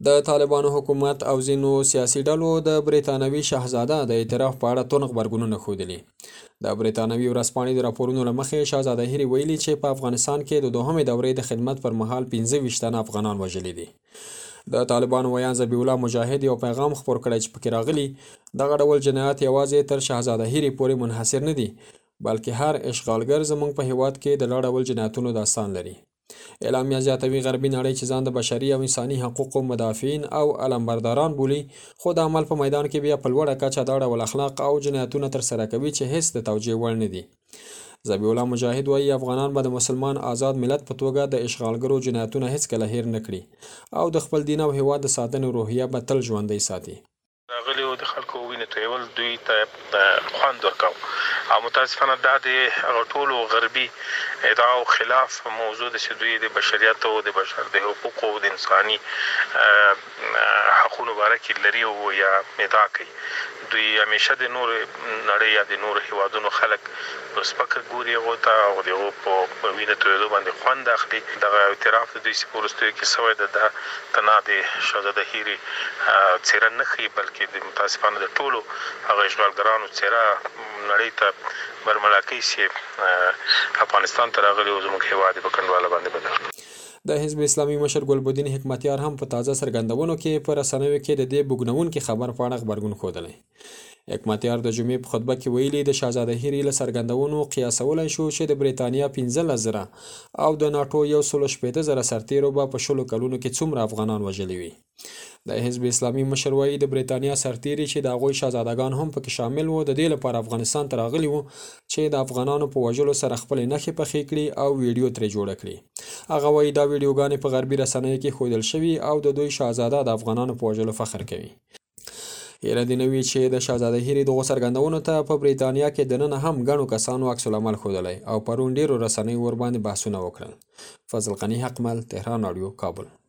د طالبانو حکومت او ځینو سیاسي ډلو د بریتانوي شاهزاده د اعتراف په اړه تونغ غبرګونونه ښودلي. د بریتانوي ورځپاڼې د راپورونو له مخې شاهزاده هیري ویلي چې په افغانستان کې د دوهمې دورې د خدمت پر مهال 25 تنه افغانان وژلي دي. د طالبانو ویان ذبیح الله مجاهد یو پیغام خپور کړی چې پکې راغلي دغه ډول جنایات یوازې تر شاهزاده هیري پورې منحصر نه دي، بلکې هر اشغالګر زموږ په هیواد کې د ډول جنایتونو داستان لري. اعلامیه زیاتوي غربي نړۍ چې ځان د بشري او انساني حقوقو مدافعین او علمبرداران بولي، خو د عمل په میدان کې بیا په لوړه کچه دا ډول اخلاق او جنایتونه ترسره کوي چې هیڅ د توجیه وړ نه دي. ذبیح الله مجاهد وایي افغانان به د مسلمان آزاد ملت په توګه د اشغالګرو جنایتونه هیڅکله هیر نه کړي او د خپل دین او هیواد د ساتنې روحیه به تل ژوندۍ ساتي. راغلیو د خلکو وینې تویول دوی ته خوند ورکاو او متاسفانه دا د هغه ټولو غربي ادعاو خلاف موضوع ده چې دوی د بشریت او د بشر د حقوقو او د انساني حقونو باره کې لري او یا ادعا کوي. دوی همیشه د نور نړۍ یا د نور هیوادونو خلک په سپکه ګوري هغو ته او د هغو په وینې تویېدو باندې خوند اخلي. دغه اعتراف د دوی چې په وروستیو کې سوی ده دا تنها د شهزاده هیري څېره نه ښیي، بلکې د متاسفانه د ټولو هغه اشغالګرانو څېره نړۍ ته برملا کوي چې افغانستان ته راغلي او زموږ هیواد یې په کنډواله باندې بدل کړ. د حزب اسلامي مشر ګلبدین حکمتیار هم په تازه څرګندونو کې په رسنیو کې د دې بوږنوونکي خبر په اړه غبرګون ښودلی. حکمتیار د جمعې په خطبه کې ویلي د شهزاده هیري له څرګندونو قیاسولی شو چې د بریتانیا 15,000 او د ناټو 160,000 سرتیرو به په 20 کلونو کې څومره افغانان وژلي وي. د حزب اسلامي مشر وایي د بریتانیا سرتیري چې د هغوی شهزادګان هم پکې شامل وو د دې لپاره افغانستان ته راغلي وو چې د افغانانو په وژلو سره خپلې نښې پخې کړي او ویډیو ترې جوړه کړي. هغه وایي دا ویډیوګانې په غربي رسنیو کې ښودل شوي او د دوی شهزاده د افغانانو په وژلو فخر کوي. هیره دې نه وي چې د شهزاده هیري دغو څرګندونو ته په بریتانیا کې دننه هم ګڼو کسانو عکس العمل ښودلی او پرون ډیرو رسنیو ورباندې بحثونه وکړل. فضل غني حقمل، تهران راډیو، کابل.